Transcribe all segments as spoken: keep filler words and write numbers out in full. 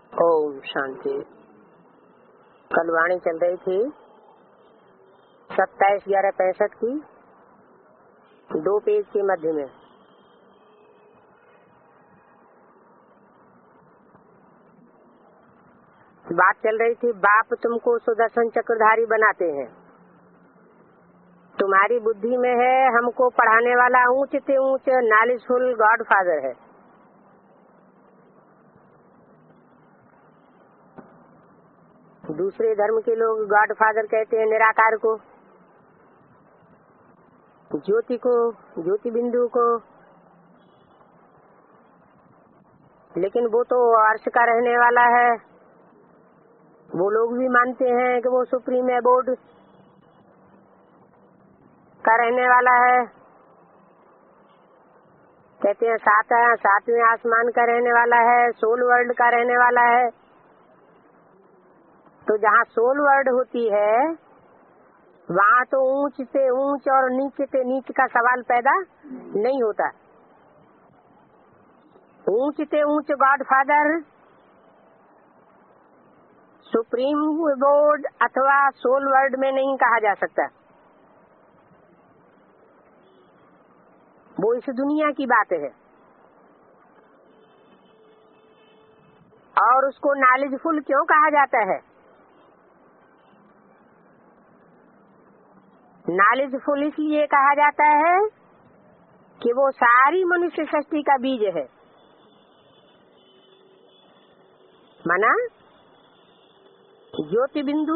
ओम शांति। कल वाणी चल रही थी सत्ताईस ग्यारह पैंसठ की, दो पेज के मध्य में। बात चल रही थी, बाप तुमको सुदर्शन चक्रधारी बनाते हैं, तुम्हारी बुद्धि में है हमको पढ़ाने वाला ऊंच से ऊंच नॉलेजफुल गॉड फादर है। दूसरे धर्म के लोग गॉड फादर कहते हैं निराकार को, ज्योति को, ज्योति बिंदु को, लेकिन वो तो अर्श का रहने वाला है। वो लोग भी मानते हैं कि वो सुप्रीम एबोर्ड का रहने वाला है। कहते हैं सात सातवें आसमान का रहने वाला है, सोल वर्ल्ड का रहने वाला है। तो जहाँ सोल वर्ल्ड होती है वहाँ तो ऊंच से ऊंच और नीचे से नीच का सवाल पैदा नहीं होता। ऊंच से ऊंच गॉड फादर, सुप्रीम बोर्ड अथवा सोल वर्ल्ड में नहीं कहा जा सकता। वो इस दुनिया की बात है और उसको नॉलेजफुल क्यों कहा जाता है? नॉलेजफुल इसलिए कहा जाता है कि वो सारी मनुष्य सृष्टि का बीज है। माना ज्योति बिंदु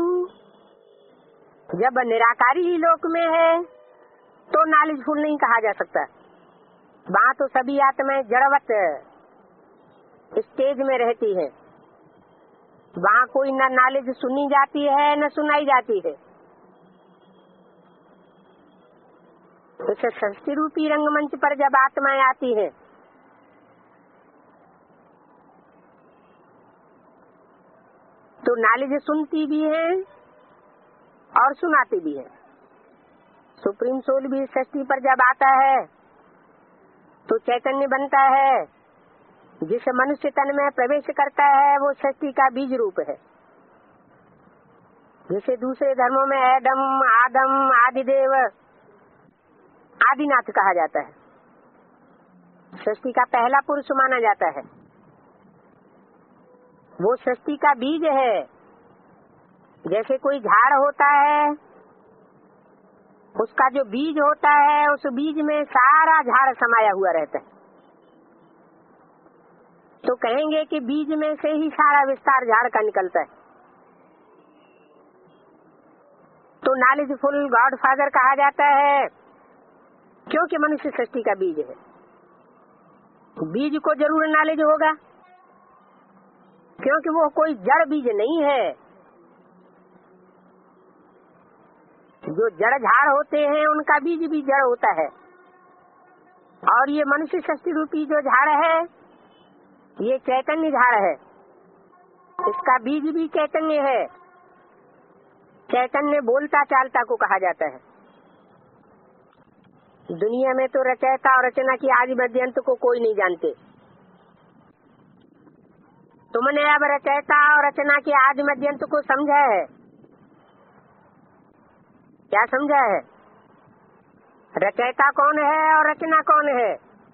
जब निराकारी ही लोक में है तो नॉलेजफुल नहीं कहा जा सकता। वहाँ तो सभी आत्माएं जड़वत स्टेज में रहती है, वहाँ कोई न नॉलेज सुनी जाती है न सुनाई जाती है। इस सृष्टि रूपी रंगमंच पर जब आत्माएं आती है तो नॉलेज सुनती भी है और सुनाती भी है। सुप्रीम सोल भी सृष्टि पर जब आता है तो चैतन्य बनता है। जिस मनुष्य तन में प्रवेश करता है वो सृष्टि का बीज रूप है। जिसे दूसरे धर्मों में एडम, आदम, आदिदेव, आदिनाथ कहा जाता है, सृष्टि का पहला पुरुष माना जाता है। वो सृष्टि का बीज है। जैसे कोई झाड़ होता है, उसका जो बीज होता है उस बीज में सारा झाड़ समाया हुआ रहता है। तो कहेंगे कि बीज में से ही सारा विस्तार झाड़ का निकलता है। तो नॉलेजफुल गॉड फादर कहा जाता है क्योंकि मनुष्य सृष्टि का बीज है। बीज को जरूर नॉलेज होगा क्योंकि वो कोई जड़ बीज नहीं है। जो जड़ झाड़ होते हैं उनका बीज भी जड़ होता है और ये मनुष्य सृष्टि रूपी जो झाड़ है ये चैतन्य झाड़ है। इसका बीज भी चैतन्य है। चैतन्य बोलता चालता को कहा जाता है। दुनिया में तो रचयिता और रचना की आदि मध्यंत को कोई नहीं जानते। तुमने अब रचयिता और रचना की आदि मध्यंत को समझा है? क्या समझा है? रचयिता कौन है और रचना कौन है?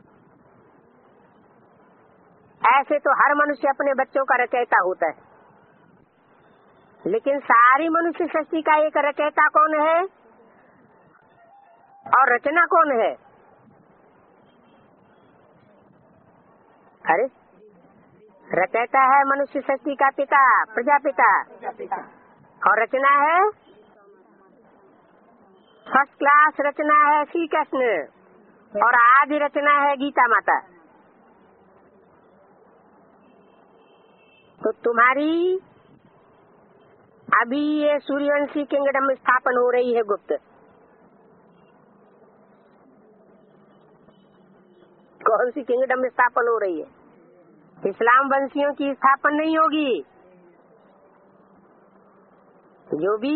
ऐसे तो हर मनुष्य अपने बच्चों का रचयिता होता है, लेकिन सारी मनुष्य सृष्टि का एक रचयिता कौन है और रचना कौन है? अरे रचयिता है मनुष्य सृष्टि का पिता, प्रजापिता, और रचना है फर्स्ट क्लास रचना है श्री कृष्ण, और आदि रचना है गीता माता। तो तुम्हारी अभी ये सूर्यवंशी किंगडम स्थापन हो रही है गुप्त। कौन सी किंगडम स्थापन हो रही है? इस्लाम वंशियों की स्थापना नहीं होगी। जो भी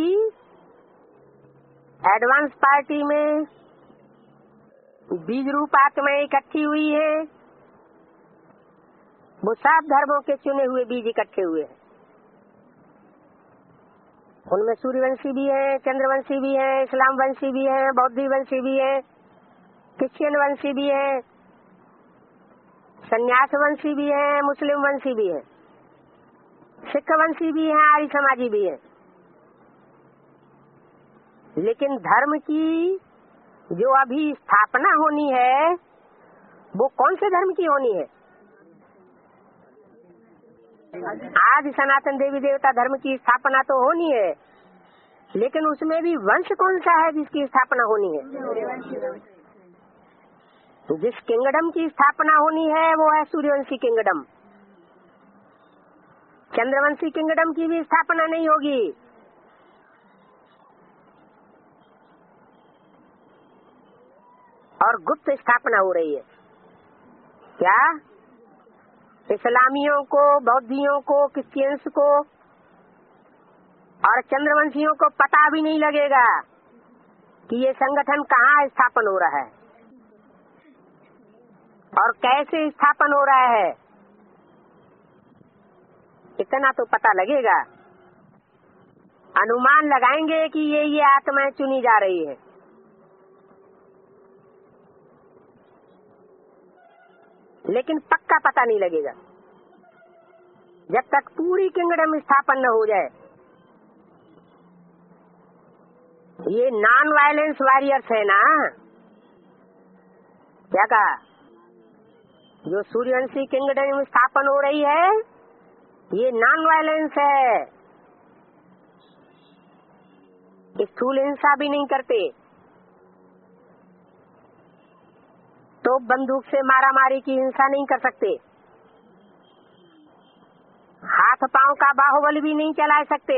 एडवांस पार्टी में बीज रूप आत्माएं इकट्ठी हुई है वो सब धर्मों के चुने हुए बीज इकट्ठे हुए हैं। उनमें सूर्यवंशी भी है, चंद्रवंशी भी है, इस्लाम वंशी भी है, बौद्धी वंशी भी है, क्रिश्चियन वंशी भी है, संन्यास वंशी भी है, मुस्लिम वंशी भी है, सिख वंशी भी है, आर्य समाजी भी है। लेकिन धर्म की जो अभी स्थापना होनी है वो कौन से धर्म की होनी है? आज सनातन देवी देवता धर्म की स्थापना तो होनी है, लेकिन उसमें भी वंश कौन सा है जिसकी स्थापना होनी है? जिस किंगडम की स्थापना होनी है वो है सूर्यवंशी किंगडम। चंद्रवंशी किंगडम की भी स्थापना नहीं होगी। और गुप्त स्थापना हो रही है। क्या? इस्लामियों को, बौद्धियों को, क्रिश्चियंस को और चंद्रवंशियों को पता भी नहीं लगेगा कि ये संगठन कहाँ स्थापन हो रहा है और कैसे स्थापन हो रहा है। इतना तो पता लगेगा। अनुमान लगाएंगे कि ये ये आत्माएं चुनी जा रही है। लेकिन पक्का पता नहीं लगेगा जब तक पूरी किंगडम स्थापन न हो जाए। ये नॉन वायलेंस वॉरियर्स है ना? क्या कहा? जो सूर्यवंशी किंगडम स्थापन हो रही है ये नॉन वायलेंस है। स्थूल हिंसा भी नहीं करते, तो बंदूक से मारा मारी की हिंसा नहीं कर सकते, हाथ पांव का बाहुबल भी नहीं चला सकते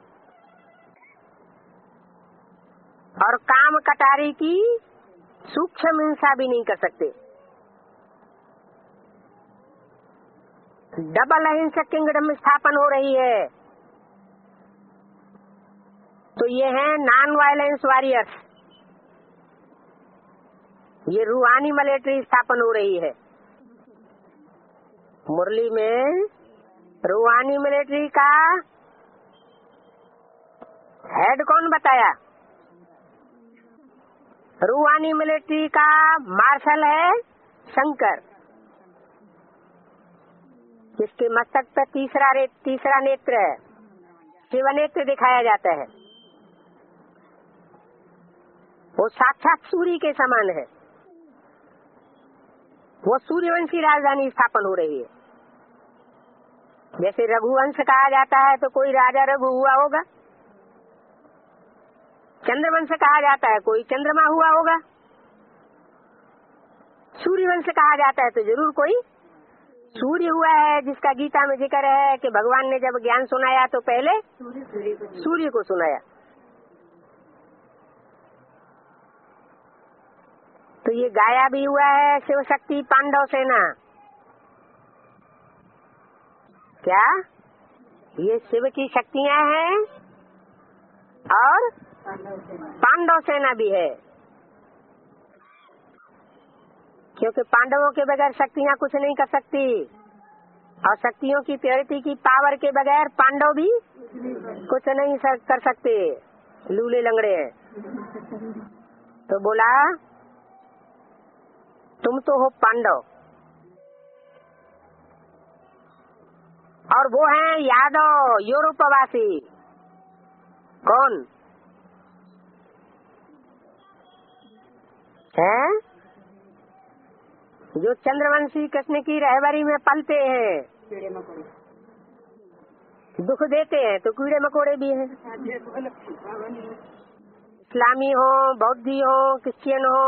और काम कटारी की सूक्ष्म हिंसा भी नहीं कर सकते। डबल अहिंसक किंगडम स्थापन हो रही है। तो ये हैं नॉन वायलेंस वॉरियर्स। ये रूहानी मिलिट्री स्थापन हो रही है। मुरली में रूहानी मिलिट्री का हेड कौन बताया? रूहानी मिलिट्री का मार्शल है शंकर, जिसके मस्तक पर तीसरा रे, तीसरा नेत्र है, शिव नेत्र दिखाया जाता है। वो साक्षात सूर्य के समान है। वो सूर्यवंशी राजधानी स्थापन हो रही है। जैसे रघुवंश कहा जाता है तो कोई राजा रघु हुआ होगा, चंद्रवंश कहा जाता है कोई चंद्रमा हुआ होगा, सूर्यवंश कहा जाता है तो जरूर कोई सूर्य हुआ है, जिसका गीता में जिक्र है कि भगवान ने जब ज्ञान सुनाया तो पहले सूर्य को सुनाया। तो ये गाया भी हुआ है शिव शक्ति पांडव सेना। क्या? ये शिव की शक्तियां हैं और पांडव सेना भी है, क्योंकि पांडवों के बगैर शक्तियां कुछ नहीं कर सकती और शक्तियों की प्योरिटी की पावर के बगैर पांडव भी कुछ नहीं कर सकते, लूले लंगड़े हैं। तो बोला तुम तो हो पांडव और वो हैं यादव यूरोपवासी। कौन है? जो चंद्रवंशी कृष्ण की रहबरी में पलते हैं, दुख देते हैं तो कीड़े मकोड़े भी हैं। इस्लामी हो, बौद्धी हो, क्रिश्चियन हो,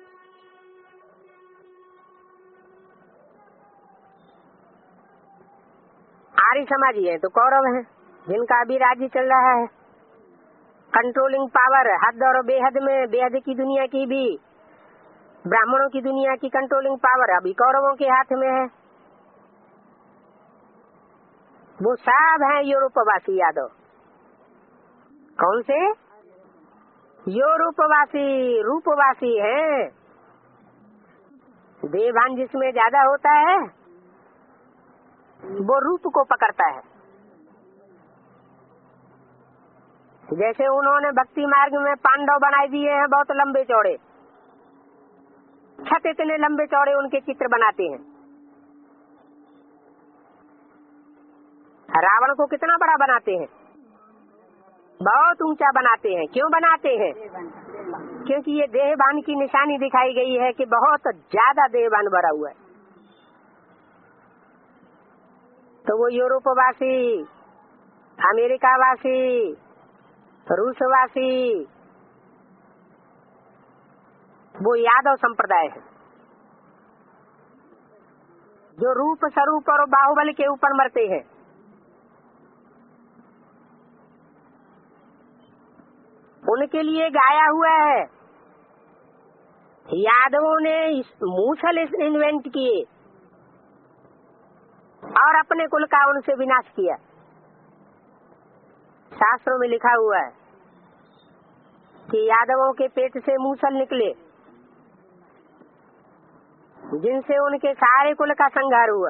आर्य समाजी है तो कौरव है, जिनका अभी राज्य चल रहा है। कंट्रोलिंग पावर हद और बेहद में, बेहद की दुनिया की भी, ब्राह्मणों की दुनिया की कंट्रोलिंग पावर अभी कौरवों के हाथ में है। वो सब हैं यूरोपवासी यादव। कौन से? यूरोपवासी, रूपवासी हैं। देवान जिसमें ज्यादा होता है वो रूप को पकड़ता है। जैसे उन्होंने भक्ति मार्ग में पांडव बनाए दिए हैं बहुत लंबे चौड़े, छत इतने लंबे चौड़े उनके चित्र बनाते हैं। रावण को कितना बड़ा बनाते हैं, बहुत ऊंचा बनाते हैं। क्यों बनाते हैं? क्योंकि ये देहबान की निशानी दिखाई गई है कि बहुत ज्यादा देहबान भरा हुआ है। तो वो यूरोपवासी, अमेरिकावासी, रूसवासी, वो यादव संप्रदाय है जो रूप स्वरूप और बाहुबल के ऊपर मरते हैं। उनके लिए गाया हुआ है। यादवों ने इस मूसल इन्वेंट किए और अपने कुल का उनसे विनाश किया। शास्त्रों में लिखा हुआ है कि यादवों के पेट से मूसल निकले जिनसे उनके सारे कुल का संहार हुआ।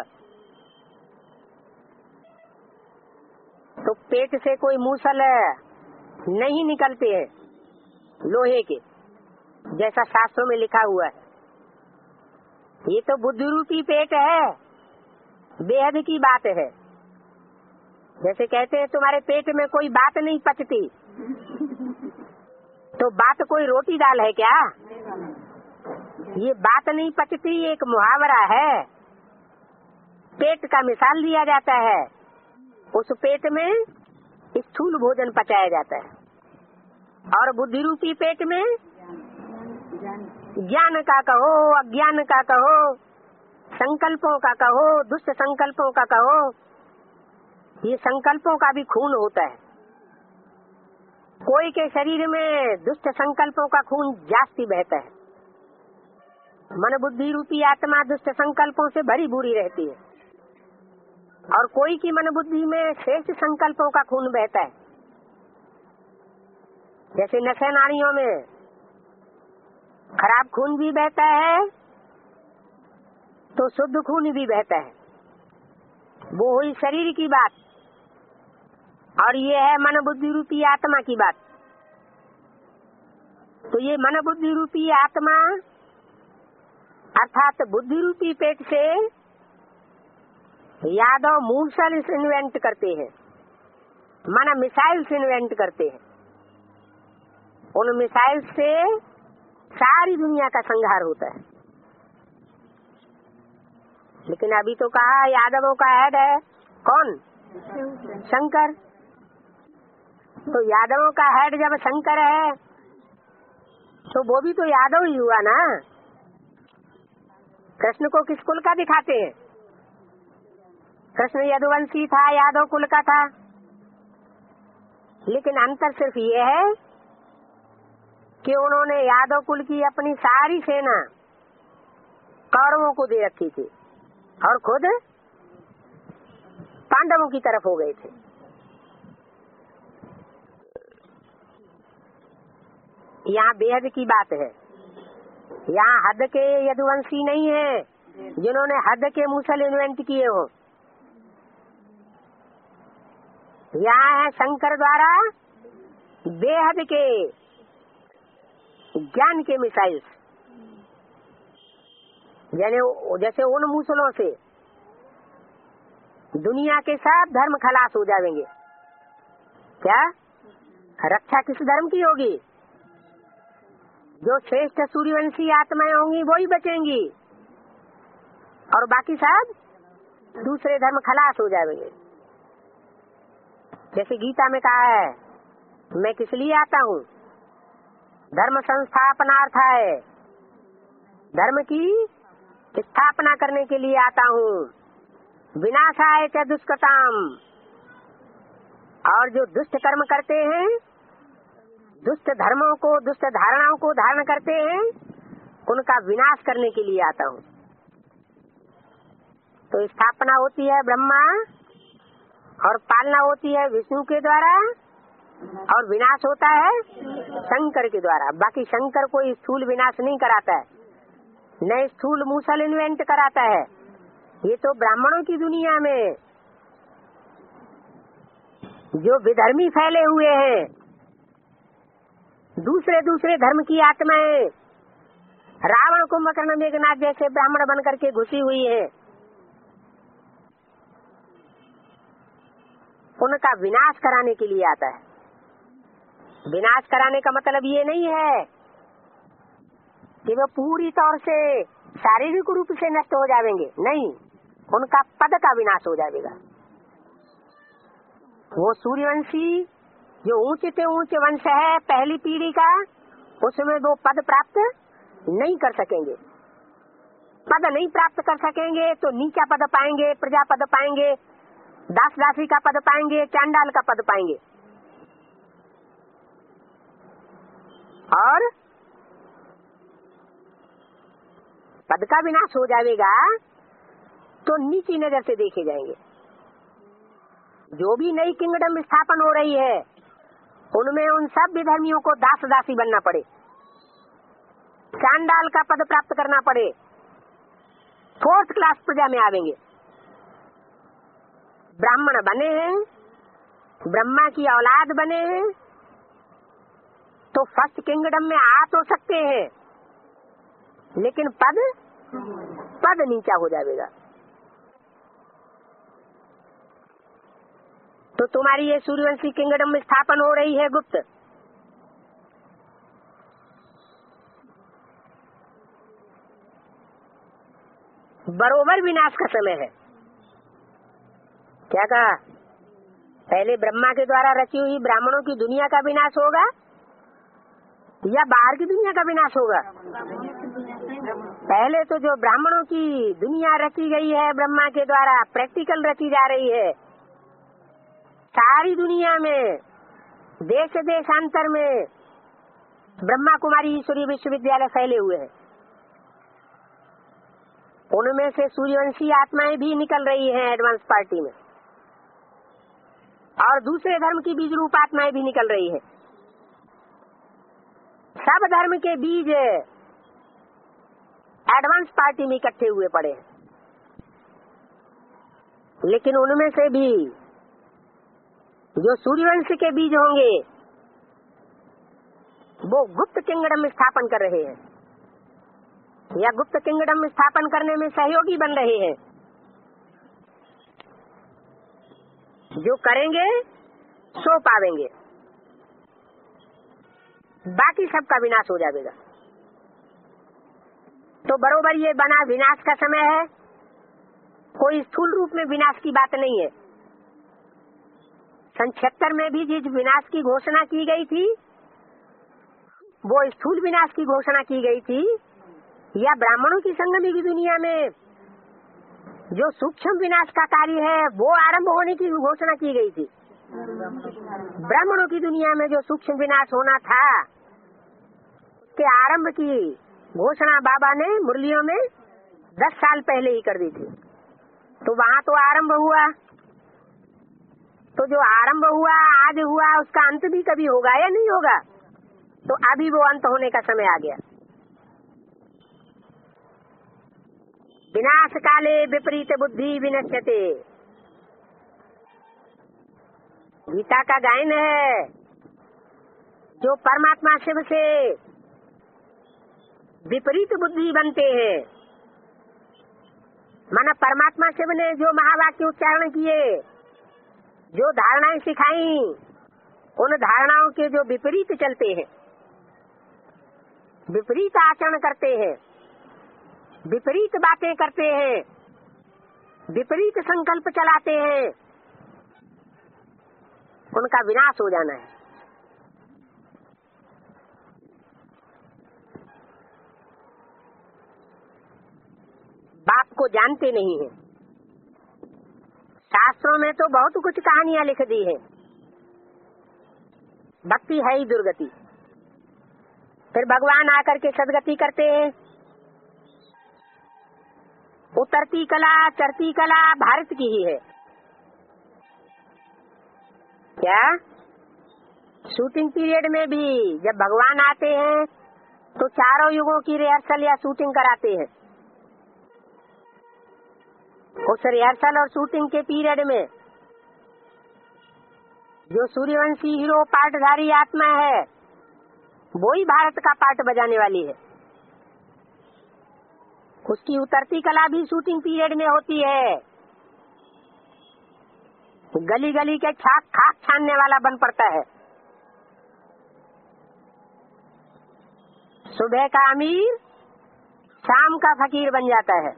तो पेट से कोई मूसल नहीं निकलते हैं लोहे के, जैसा शास्त्रों में लिखा हुआ है। ये तो बुद्धि रूपी पेट है, बेहद की बात है। जैसे कहते हैं तुम्हारे पेट में कोई बात नहीं पचती, तो बात कोई रोटी दाल है क्या? ये बात नहीं पचती एक मुहावरा है, पेट का मिसाल दिया जाता है। उस पेट में स्थूल भोजन पचाया जाता है और बुद्धि रूपी पेट में ज्ञान का कहो, अज्ञान का कहो, संकल्पों का कहो, दुष्ट संकल्पों का कहो, ये संकल्पों का भी खून होता है। कोई के शरीर में दुष्ट संकल्पों का खून जास्ती बहता है। मन बुद्धि रूपी आत्मा दुष्ट संकल्पों से भरी बुरी रहती है और कोई की मन बुद्धि में श्रेष्ठ संकल्पों का खून बहता है। जैसे नशे नारियों में खराब खून भी बहता है तो शुद्ध खून भी बहता है। वो हुई शरीर की बात और ये है मन बुद्धि रूपी आत्मा की बात। तो ये मन बुद्धि रूपी आत्मा अर्थात बुद्धि रूपी पेट से यादव मूसल इन्वेंट करते हैं, माना मिसाइल्स इन्वेंट करते हैं। उन मिसाइल से सारी दुनिया का संहार होता है। लेकिन अभी तो कहा यादवों का हेड है कौन? शंकर। तो यादवों का हेड जब शंकर है तो वो भी तो यादव ही हुआ ना। कृष्ण को किस कुल का दिखाते हैं? कृष्ण यदुवंशी था, यादव कुल का था। लेकिन अंतर सिर्फ ये है कि उन्होंने यादव कुल की अपनी सारी सेना कौरवों को दे रखी थी और खुद पांडवों की तरफ हो गए थे। यहाँ बेहद की बात है। यहाँ हद के यदुवंशी नहीं है जिन्होंने हद के मूसल इन्वेंट किए हो। यहाँ है शंकर द्वारा बेहद के ज्ञान के मिसाइल्स। जैसे उन मूसलों से दुनिया के सब धर्म खलास हो जाएंगे। क्या रक्षा किस धर्म की होगी? जो श्रेष्ठ सूर्यवंशी आत्माएं होंगी वही बचेंगी और बाकी सब दूसरे धर्म खलास हो जाएंगे। जैसे गीता में कहा है, मैं किस लिए आता हूँ? धर्म संस्थापनार्थाय, धर्म की स्थापना करने के लिए आता हूँ। विनाशाय च दुष्कृताम, और जो दुष्ट कर्म करते हैं, दुष्ट धर्मों को, दुष्ट धारणाओं को धारण करते हैं, उनका विनाश करने के लिए आता हूँ। तो स्थापना होती है ब्रह्मा और पालना होती है विष्णु के द्वारा और विनाश होता है शंकर के द्वारा। बाकी शंकर कोई स्थूल विनाश नहीं कराता है, न स्थूल मूसल इन्वेंट कराता है। ये तो ब्राह्मणों की दुनिया में जो विधर्मी फैले हुए हैं, दूसरे दूसरे धर्म की आत्माएं रावण कुंभकर्ण मेघनाथ जैसे ब्राह्मण बनकर के घुसी हुई है, उनका विनाश कराने के लिए आता है। विनाश कराने का मतलब ये नहीं है कि वो पूरी तौर से शारीरिक रूप से नष्ट हो जाएंगे, नहीं, उनका पद का विनाश हो जाएगा। वो सूर्यवंशी जो ऊंचे से ऊंचे वंश है पहली पीढ़ी का, उसमें वो पद प्राप्त नहीं कर सकेंगे। पद नहीं प्राप्त कर सकेंगे तो नीचा पद पाएंगे, प्रजा पद पाएंगे, दास दासी का पद पाएंगे, चांडाल का पद पाएंगे। और पद का विनाश हो जाएगा तो नीची नजर से देखे जाएंगे। जो भी नई किंगडम स्थापन हो रही है उनमें उन सब विधर्मियों को दास दासी बनना पड़े, चांडाल का पद प्राप्त करना पड़े, फोर्थ क्लास प्रजा में आवेंगे। ब्राह्मण बने हैं, ब्रह्मा की औलाद बने हैं तो फर्स्ट किंगडम में आ तो सकते हैं, लेकिन पद पद नीचा हो जाएगा। तो तुम्हारी ये सूर्यवंशी किंगडम में स्थापन हो रही है गुप्त, बरोबर विनाश का समय है। क्या कहा? पहले ब्रह्मा के द्वारा रची हुई ब्राह्मणों की दुनिया का विनाश होगा या बाहर की दुनिया का विनाश होगा? पहले तो जो ब्राह्मणों की दुनिया रची गई है ब्रह्मा के द्वारा, प्रैक्टिकल रची जा रही है, सारी दुनिया में देश देशांतर में ब्रह्मा कुमारी ईश्वरीय विश्वविद्यालय फैले हुए हैं। उनमें से सूर्यवंशी आत्माएं भी निकल रही हैं एडवांस पार्टी में, और दूसरे धर्म की बीज रूप आत्माएं भी निकल रही है। सब धर्म के बीज एडवांस पार्टी में इकट्ठे हुए पड़े हैं, लेकिन उनमें से भी जो सूर्यवंश के बीज होंगे वो गुप्त किंगडम स्थापन कर रहे हैं या गुप्त किंगडम स्थापन करने में सहयोगी बन रहे हैं। जो करेंगे सो पावेंगे, बाकी सबका विनाश हो जाएगा। तो बरोबर ये बना विनाश का समय है, कोई स्थूल रूप में विनाश की बात नहीं है। सन छिहत्तर में भी जिस विनाश की घोषणा की गई थी वो स्थूल विनाश की घोषणा की गई थी, या ब्राह्मणों की संगमी की दुनिया में जो सूक्ष्म विनाश का कार्य है वो आरंभ होने की घोषणा की गई थी। ब्राह्मणों की दुनिया में जो सूक्ष्म विनाश होना था के आरंभ की घोषणा बाबा ने मुरलियों में दस साल पहले ही कर दी थी। तो वहाँ तो आरंभ हुआ, तो जो आरंभ हुआ आज हुआ उसका अंत भी कभी होगा या नहीं होगा? तो अभी वो अंत होने का समय आ गया। विनाश काले विपरीत बुद्धि विनश्यते, गीता का गायन है। जो परमात्मा शिव से विपरीत बुद्धि बनते हैं, माना परमात्मा शिव ने जो महावाक्य उच्चारण किए, जो धारणाएं सिखाई, उन धारणाओं के जो विपरीत चलते हैं, विपरीत आचरण करते हैं, विपरीत बातें करते हैं, विपरीत संकल्प चलाते हैं, उनका विनाश हो जाना है। बाप को जानते नहीं है। शास्त्रों में तो बहुत कुछ कहानियां लिख दी है, भक्ति है ही दुर्गति। फिर भगवान आकर के सदगति करते हैं। उतरती कला चढ़ती कला भारत की ही है। क्या शूटिंग पीरियड में भी जब भगवान आते हैं तो चारों युगों की रिहर्सल या शूटिंग कराते हैं। उस रिहर्सल और शूटिंग के पीरियड में जो सूर्यवंशी हीरो पाटधारी आत्मा है वो ही भारत का पाट बजाने वाली है। उसकी उतरती कला भी शूटिंग पीरियड में होती है। गली गली के खाक खाक छानने वाला बन पड़ता है। सुबह का अमीर शाम का फकीर बन जाता है।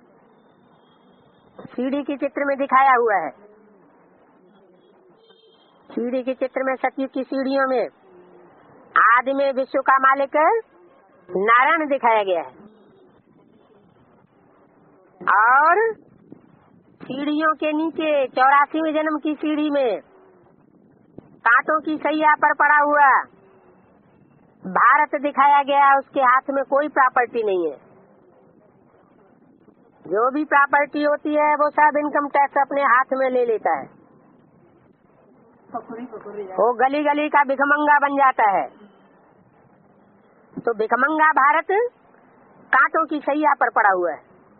सीढ़ी के चित्र में दिखाया हुआ है। सीढ़ी के चित्र में सतयुग की सीढ़ियों में आदि में विश्व का मालिक नारायण दिखाया गया है और सीढ़ियों के नीचे चौरासीवें जन्म की सीढ़ी में कांटों की सैया पर पड़ा हुआ भारत दिखाया गया। उसके हाथ में कोई प्रॉपर्टी नहीं है। जो भी प्रॉपर्टी होती है वो सब इनकम टैक्स अपने हाथ में ले लेता है। वो गली गली का भिखमंगा बन जाता है। तो भिखमंगा भारत कांटों की सैया पर पड़ा हुआ है।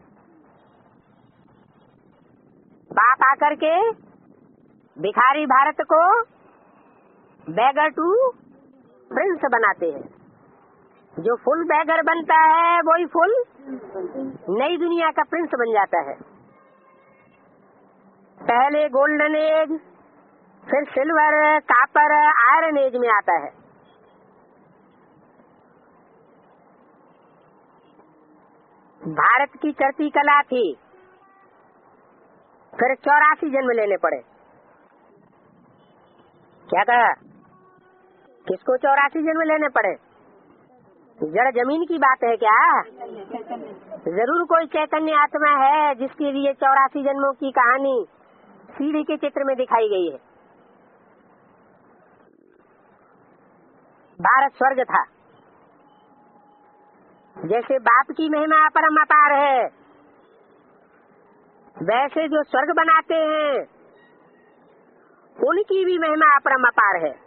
बाप आकर के भिखारी भारत को बैगर टू प्रिंस बनाते हैं। जो फुल बैगर बनता है वही फुल नई दुनिया का प्रिंस बन जाता है। पहले गोल्डन एज, फिर सिल्वर, कापर, आयरन एज में आता है। भारत की चढ़ती कला थी, फिर चौरासी जन्म लेने पड़े। क्या कहा? किसको चौरासी जन्म लेने पड़े? जड़ जमीन की बात है क्या? जरूर कोई चैतन्य आत्मा है जिसके लिए चौरासी जन्मों की कहानी सीढ़ी के चित्र में दिखाई गई है। भारत स्वर्ग था। जैसे बाप की महिमा अपरम अपार है, वैसे जो स्वर्ग बनाते हैं उनकी भी महिमा अपरम अपार है।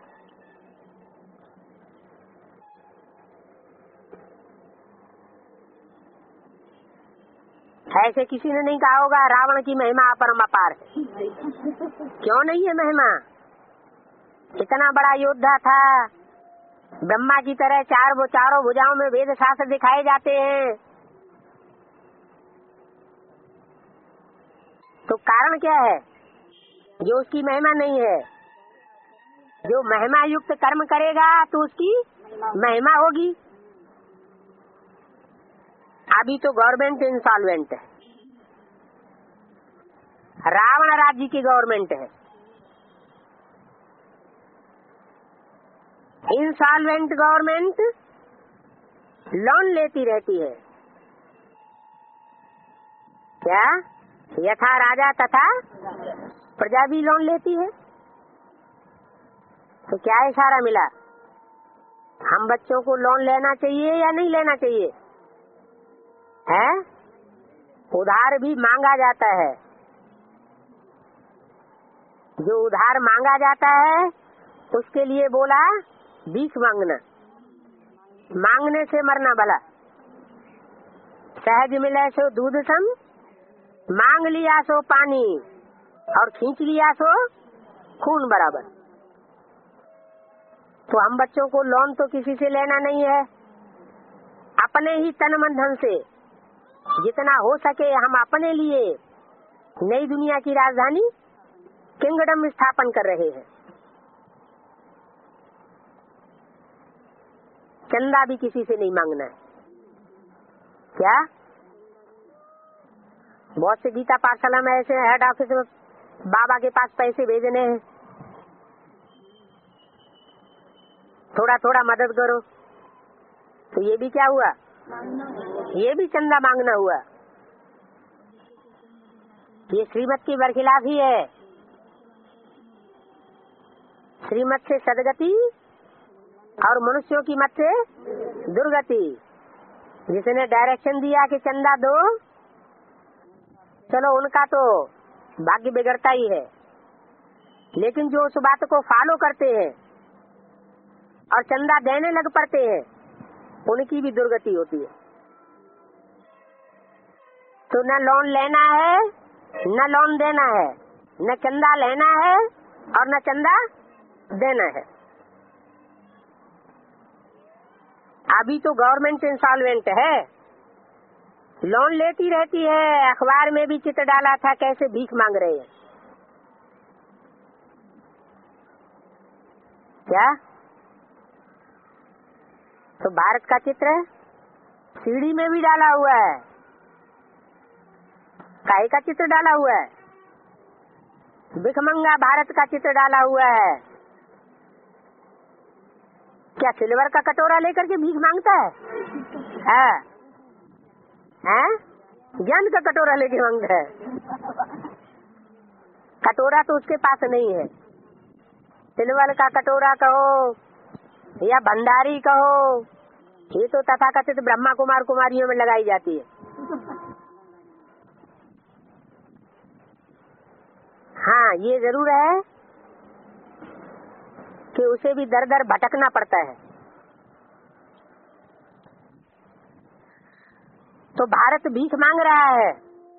ऐसे किसी ने नहीं कहा होगा रावण की महिमा अपरम अपार है। क्यों नहीं है महिमा? इतना बड़ा योद्धा था, ब्रह्मा की तरह चार वो चारों भुजाओं में वेद शास्त्र दिखाए जाते हैं। तो कारण क्या है जो उसकी महिमा नहीं है? जो महिमा युक्त कर्म करेगा तो उसकी महिमा होगी। अभी तो गवर्नमेंट इंसॉल्वेंट है, रावण राज्य की गवर्नमेंट है। इंसॉल्वेंट गवर्नमेंट लोन लेती रहती है। क्या? यथा राजा तथा प्रजा भी लोन लेती है। तो क्या इशारा मिला? हम बच्चों को लोन लेना चाहिए या नहीं लेना चाहिए? है? उधार भी मांगा जाता है। जो उधार मांगा जाता है उसके लिए बोला भीख मांगना, मांगने से मरना भला। सहज मिले सो दूध सम, मांग लिया सो पानी और खींच लिया सो खून बराबर। तो हम बच्चों को लोन तो किसी से लेना नहीं है, अपने ही तन मन धन से जितना हो सके हम अपने लिए नई दुनिया की राजधानी किंगडम स्थापन कर रहे हैं। चंदा भी किसी से नहीं मांगना है। क्या? बहुत से गीता पाठशाला में ऐसे हेड ऑफिस में बाबा के पास पैसे भेजने हैं, थोड़ा थोड़ा मदद करो। तो ये भी क्या हुआ? ये भी चंदा मांगना हुआ। ये श्रीमत की बरखिलाफ ही है। श्रीमत से सदगति और मनुष्यों की मत से दुर्गति। जिसने डायरेक्शन दिया कि चंदा दो, चलो उनका तो भाग्य बिगड़ता ही है, लेकिन जो उस बात को फॉलो करते हैं और चंदा देने लग पड़ते हैं उनकी भी दुर्गति होती है। तो न लोन लेना है न लोन देना है, न चंदा लेना है और न चंदा देना है। अभी तो गवर्नमेंट इंसॉल्वेंट है, लोन लेती रहती है। अखबार में भी चित्र डाला था कैसे भीख मांग रहे हैं। क्या? तो भारत का चित्र सीढ़ी में भी डाला हुआ है। काहे का चित्र डाला हुआ है? भिखमंगा भारत का चित्र डाला हुआ है। क्या सिल्वर का कटोरा लेकर के भीख मांगता है? है? हैं? ज्ञान का कटोरा लेके मांगता है। कटोरा तो उसके पास नहीं है। सिल्वर का कटोरा कहो या भंडारी कहो, ये तो तथाकथित ब्रह्मा कुमार कुमारियों में लगाई जाती है। हाँ, ये जरूर है कि उसे भी दर दर भटकना पड़ता है। तो भारत भीख मांग रहा है,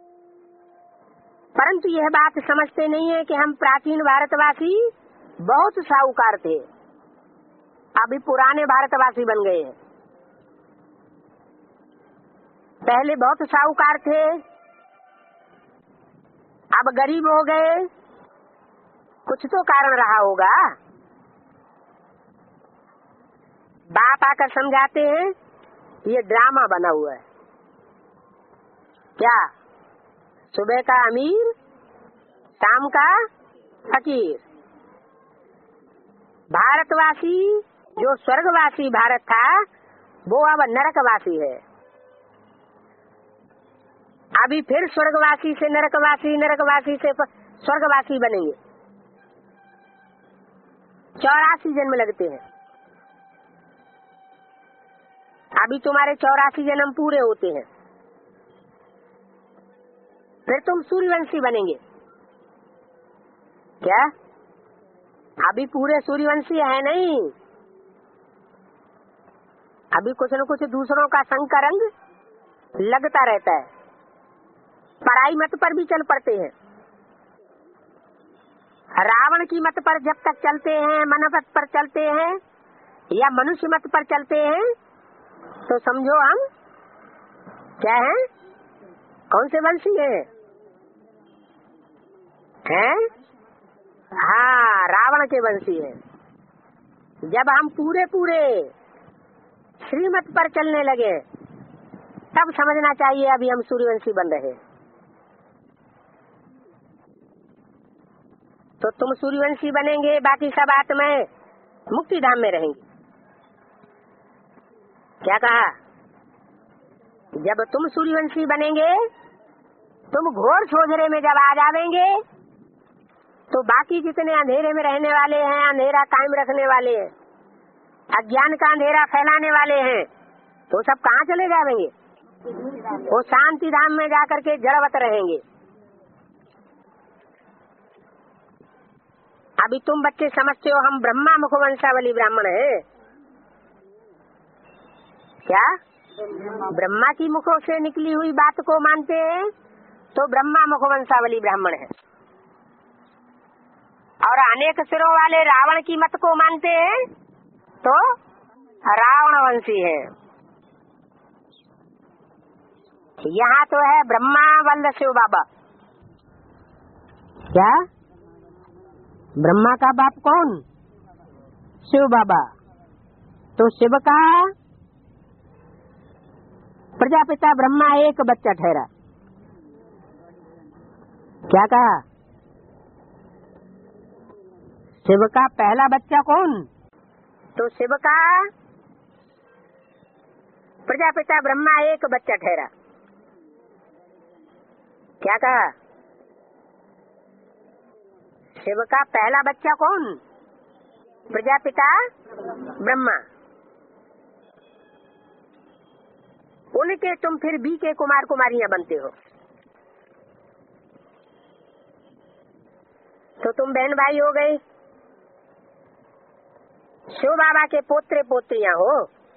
परंतु यह बात समझते नहीं है कि हम प्राचीन भारतवासी बहुत साहूकार थे, अभी पुराने भारतवासी बन गए हैं। पहले बहुत साहूकार थे, अब गरीब हो गए। कुछ तो कारण रहा होगा। बाप आकर समझाते हैं ये ड्रामा बना हुआ है। क्या? सुबह का अमीर, शाम का फकीर। भारतवासी जो स्वर्गवासी भारत था, वो अब नरकवासी है। अभी फिर स्वर्गवासी से नरकवासी, नरकवासी से स्वर्गवासी बनेंगे। चौरासी जन्म लगते हैं। अभी तुम्हारे चौरासी जन्म पूरे होते हैं, फिर तुम सूर्यवंशी बनेंगे। क्या? अभी पूरे सूर्यवंशी है नहीं, अभी कुछ न कुछ दूसरों का संग का रंग लगता रहता है। पराई मत पर भी चल पड़ते हैं। रावण की मत पर जब तक चलते हैं, मनोमत पर चलते हैं या मनुष्य मत पर चलते हैं, तो समझो हम क्या हैं? कौन से वंशी हैं? हैं? हाँ, रावण के वंशी हैं। जब हम पूरे पूरे श्रीमत पर चलने लगे, तब समझना चाहिए अभी हम सूर्यवंशी बन रहे। तो तुम सूर्यवंशी बनेंगे, बाकी सब आत्माएं मुक्ति धाम में रहेंगी। क्या कहा? जब तुम सूर्यवंशी बनेंगे, तुम घोर सोझरे में जब आ जावेंगे, तो बाकी जितने अंधेरे में रहने वाले हैं, अंधेरा कायम रखने वाले हैं, अज्ञान का अंधेरा फैलाने वाले हैं, तो सब कहाँ चले जाएंगे? वो शांति धाम में जाकर के जड़वत रहेंगे। अभी तुम बच्चे समझते हो हम ब्रह्मा मुखवंशावली ब्राह्मण हैं। क्या? ब्रह्मा की मुखों से निकली हुई बात को मानते हैं तो ब्रह्मा मुखवंशावली ब्राह्मण है, और अनेक सिरों वाले रावण की मत को मानते हैं तो रावण वंशी है। यहाँ तो है ब्रह्मा वल्ल शिव बाबा। क्या? ब्रह्मा का बाप कौन? शिव बाबा। तो शिव का प्रजापिता ब्रह्मा एक बच्चा ठहरा। क्या कहा? शिव का पहला बच्चा कौन? तो शिव का प्रजापिता ब्रह्मा एक बच्चा ठहरा। क्या कहा? शिव का पहला बच्चा कौन? प्रजापिता ब्रह्मा। उनके तुम फिर बी के कुमार कुमारियां बनते हो। तो तुम बहन भाई हो गए, शिव बाबा के पोत्रे पोत्रियां हो।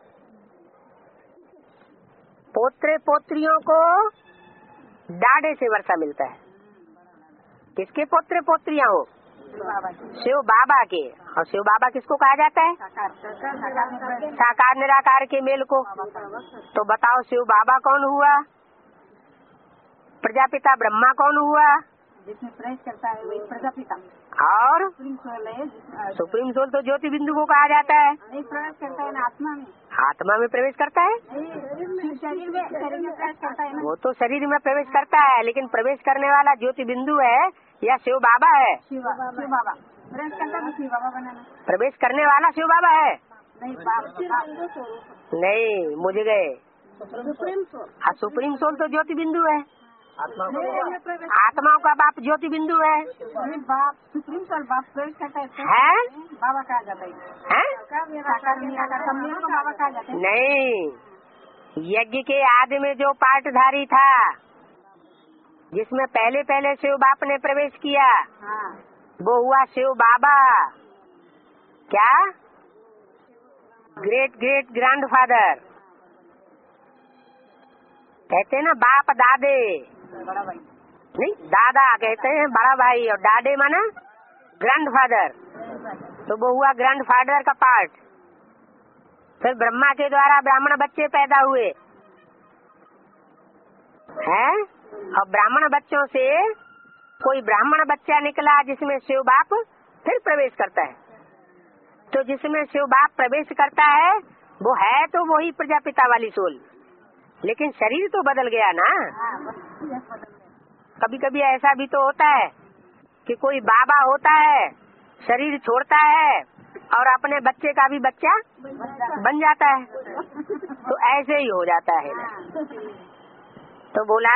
पोत्रे पोत्रियों को डाढ़े से वर्षा मिलता है। किसके पोत्रे पोत्रियां हो? शिव बाबा के। और शिव बाबा किसको कहा जाता है? साकार निराकार के मेल को। तो बताओ शिव बाबा कौन हुआ? प्रजापिता ब्रह्मा कौन हुआ? जिसमें प्रवेश करता है वही प्रजापिता। और सुप्रीम सोल है। सुप्रीम सोल तो ज्योति बिंदु को कहा जाता है। नहीं प्रवेश करता है ना आत्मा में। आत्मा में प्रवेश करता है? शरीर में शरीर में प्रवेश करता है ना। वो तो शरीर में प्रवेश करता है, लेकिन प्रवेश करने वाला ज्योति बिंदु है या शिव बाबा है? शिव बाबा प्रवेश करता है, शिव बाबा बनाना। प्रवेश करने वाला शिव बाबा है? नहीं बाबा नहीं, मुझ गए। Supreme soul. हाँ, सुप्रीम सोल तो ज्योति बिंदु है। प्रवेश आत्माओं का बाप ज्योति बिंदु है। बाप सुप्रीम सोल बाप प्रवेश करता है तो है? बाबा कहा जाता है। हैं? साकार निराकार सम्मेलन को बाबा कहा जाता है। नहीं, यज्ञ के आदि में जो पाठधारी था, जिसमें पहले पहले शिव बाप ने प्रवेश किया, हाँ वो हुआ शिव बाबा। क्या? ग्रेट ग्रेट ग्रैंडफादर कहते हैं ना, बाप दादे। बड़ा भाई नहीं, दादा कहते हैं बड़ा भाई, और दादे माना ग्रैंडफादर। तो वो हुआ ग्रैंडफादर का पार्ट। फिर ब्रह्मा के द्वारा ब्राह्मण बच्चे पैदा हुए हैं, और ब्राह्मण बच्चों से कोई ब्राह्मण बच्चा निकला जिसमें शिव बाप फिर प्रवेश करता है। तो जिसमें शिव बाप प्रवेश करता है वो है तो वही प्रजापिता वाली सोल, लेकिन शरीर तो बदल गया ना। कभी कभी ऐसा भी तो होता है कि कोई बाबा होता है, शरीर छोड़ता है और अपने बच्चे का भी बच्चा बन जाता है। तो ऐसे ही हो जाता है ना। तो बोला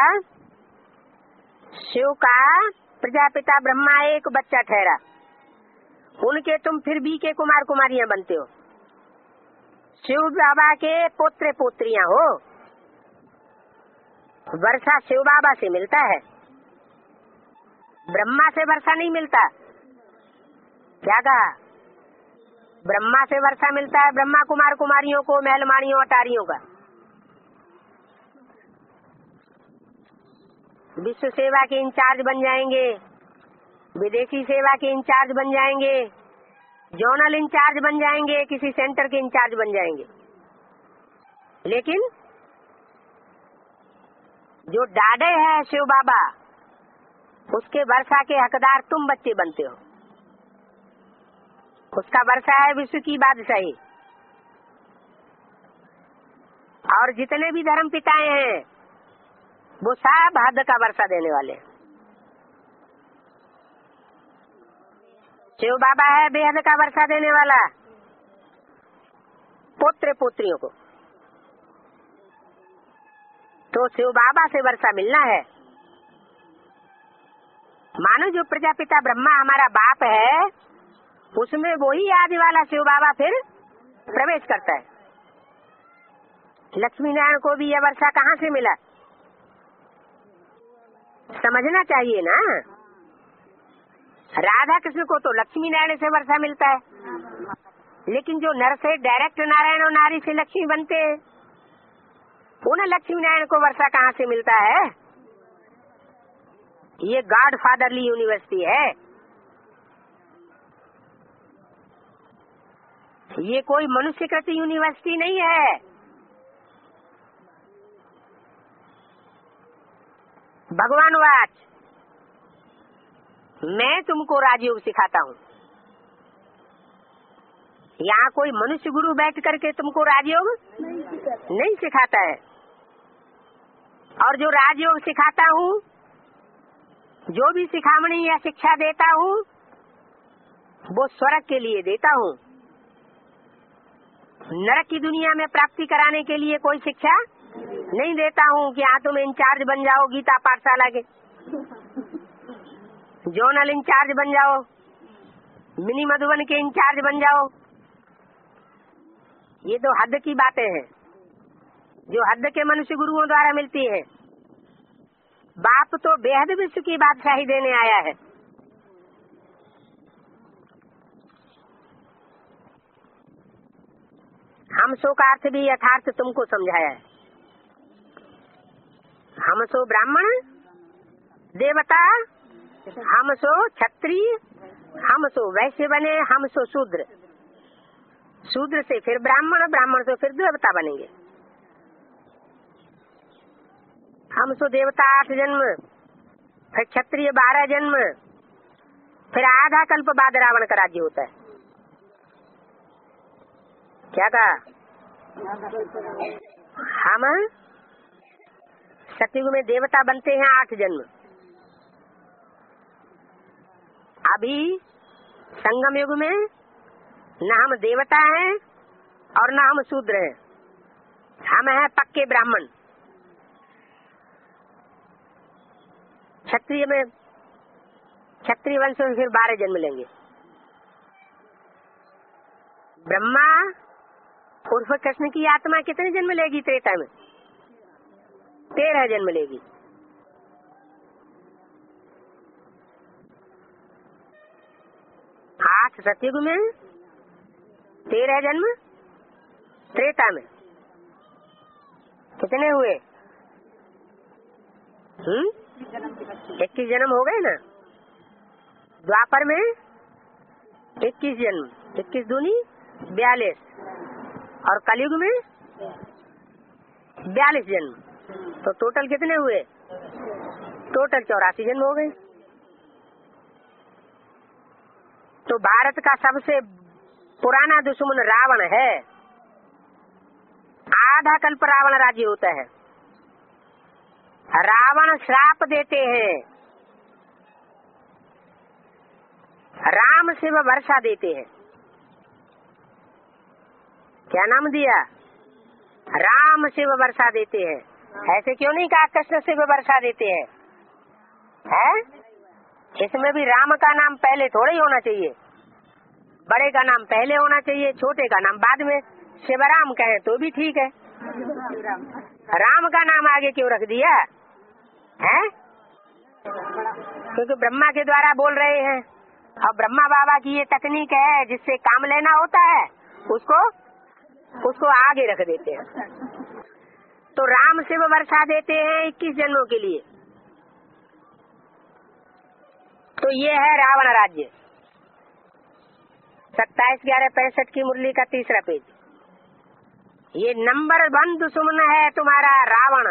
शिव का प्रजापिता ब्रह्मा एक बच्चा ठहरा, उनके तुम फिर भी के कुमार कुमारियां बनते हो। शिव बाबा के पोत्रे पोत्रियां हो। वर्षा शिव बाबा से मिलता है, ब्रह्मा से वर्षा नहीं मिलता। क्या कहा? ब्रह्मा से वर्षा मिलता है, ब्रह्मा कुमार कुमारियों को, महलमाणियों अटारियों का। विश्व सेवा के इंचार्ज बन जाएंगे, विदेशी सेवा के इंचार्ज बन जाएंगे, जोनल इंचार्ज बन जाएंगे, किसी सेंटर के इंचार्ज बन जाएंगे। लेकिन जो डाडे है शिव बाबा, उसके वर्षा के हकदार तुम बच्चे बनते हो। उसका वर्षा है विश्व की बादशाही। और जितने भी धर्म पिताएं हैं वो सब हद का वर्षा देने वाले। शिव बाबा है बेहद का वर्षा देने वाला पोत्र पोत्रियों को। तो शिव बाबा से वर्षा मिलना है। मानो जो प्रजापिता ब्रह्मा हमारा बाप है, उसमें वही आदि वाला शिव बाबा फिर प्रवेश करता है। लक्ष्मी नारायण को भी यह वर्षा कहाँ से मिला, समझना चाहिए ना। राधा कृष्ण को तो लक्ष्मी नारायण से वर्षा मिलता है, लेकिन जो नर से डायरेक्ट नारायण और नारी से लक्ष्मी बनते हैं, उन्हें लक्ष्मी नारायण को वर्षा कहाँ से मिलता है? ये गॉड फादरली यूनिवर्सिटी है। ये कोई मनुष्यकृत यूनिवर्सिटी नहीं है। भगवान वाच, मैं तुमको राजयोग सिखाता हूँ। यहाँ कोई मनुष्य गुरु बैठ करके तुमको राजयोग नहीं, नहीं सिखाता है। और जो राजयोग सिखाता हूँ, जो भी सिखामणी या शिक्षा देता हूँ, वो स्वर्ग के लिए देता हूँ। नरक की दुनिया में प्राप्ति कराने के लिए कोई शिक्षा नहीं देता हूँ कि हाँ तुम इंचार्ज बन जाओ गीता पाठशाला के, जोनल इंचार्ज बन जाओ, मिनी मधुबन के इंचार्ज बन जाओ। ये तो हद की बातें हैं जो हद के मनुष्य गुरुओं द्वारा मिलती है। बाप तो बेहद विश्व की बादशाही देने आया है। हम सो का अर्थ भी यथार्थ तुमको समझाया है। हम सो ब्राह्मण देवता, हम सो क्षत्रिय हम सो वैश्य बने, हम सो शूद्र, शूद्र से फिर ब्राह्मण, ब्राह्मण से फिर देवता बनेंगे। हम सो देवता आठ जन्म, फिर क्षत्रिय बारह जन्म, फिर आधा कल्प बाद रावण का राज्य होता है। क्या कहा? हम सतयुग में देवता बनते हैं आठ जन्म। अभी संगम युग में न हम देवता हैं और न हम शूद्र हैं, हम हैं पक्के ब्राह्मण। क्षत्रिय में क्षत्रिय वंश में फिर बारह जन्म लेंगे। ब्रह्मा उर्फ कृष्ण की आत्मा कितने जन्म लेगी त्रेता में? तेरह जन्म लेगी। आठ सतयुग में, तेरह जन्म त्रेता में, कितने हुए? हम्म इक्कीस जन्म हो गए ना। द्वापर में इक्कीस जन्म, इक्कीस दूनी बयालीस, और कलयुग में बयालीस जन्म, तो टोटल कितने हुए? टोटल चौरासी जन्म हो गए। तो भारत का सबसे पुराना दुश्मन रावण है। आधा कल्प रावण राज्य होता है। रावण श्राप देते हैं, राम शिव वर्षा देते हैं। क्या नाम दिया? राम शिव वर्षा देते हैं। ऐसे क्यों नहीं कहा कृष्ण शिव वर्षा देते हैं? है? इसमें भी राम का नाम पहले थोड़ा ही होना चाहिए, बड़े का नाम पहले होना चाहिए, छोटे का नाम बाद में। शिवराम कहे तो भी ठीक है, राम का नाम आगे क्यों रख दिया है? क्योंकि ब्रह्मा के द्वारा बोल रहे हैं, और ब्रह्मा बाबा की ये तकनीक है, जिससे काम लेना होता है उसको उसको आगे रख देते हैं। तो राम शिव वर्षा देते हैं इक्कीस जन्मों के लिए। तो ये है रावण राज्य। सत्ताईस ग्यारह पैंसठ की मुरली का तीसरा पेज। ये नंबर वन दुश्मन है तुम्हारा रावण।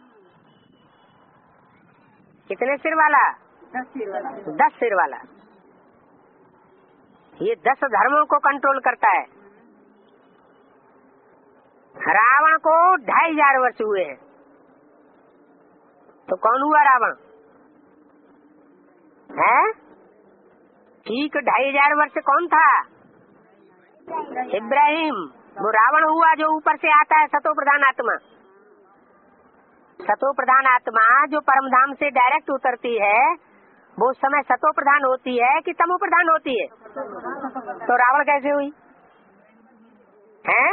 कितने सिर वाला? दस सिर वाला। दस सिर वाला। ये दस धर्मों को कंट्रोल करता है। रावण को ढाई हजार वर्ष हुए हैं। तो कौन हुआ रावण? है ठीक ढाई हजार वर्ष कौन था? इब्राहिम। वो रावण हुआ जो ऊपर से आता है, सतो प्रधान आत्मा। सतो प्रधान आत्मा जो परमधाम से डायरेक्ट उतरती है, वो समय सतो प्रधान होती है कि तमो प्रधान होती है? तो रावण कैसे हुई? हैं?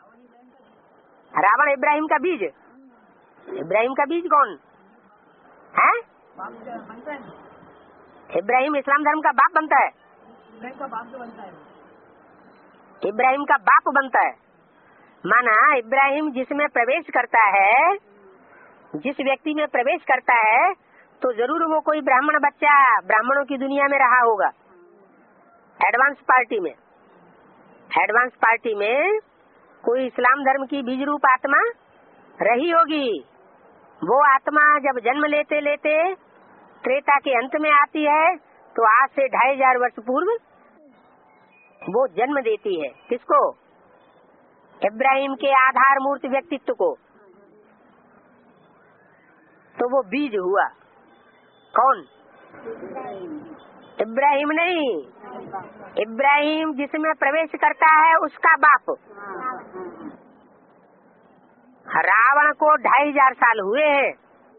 रावण इब्राहिम का बीज। इब्राहिम का बीज कौन है? इब्राहिम इस्लाम धर्म का बाप बनता है। इब्राहिम का बाप बनता है। माना इब्राहिम जिसमें प्रवेश करता है, जिस व्यक्ति में प्रवेश करता है, तो जरूर वो कोई ब्राह्मण बच्चा ब्राह्मणों की दुनिया में रहा होगा। एडवांस पार्टी में एडवांस पार्टी में कोई इस्लाम धर्म की बीज रूप आत्मा रही होगी। वो आत्मा जब जन्म लेते लेते त्रेता के अंत में आती है, तो आज से ढाई हजार वर्ष पूर्व वो जन्म देती है। किसको? इब्राहिम के आधार मूर्त व्यक्तित्व को। तो वो बीज हुआ। कौन? इब्राहिम नहीं, इब्राहिम जिसमें प्रवेश करता है उसका बाप। रावण को ढाई हजार साल हुए हैं।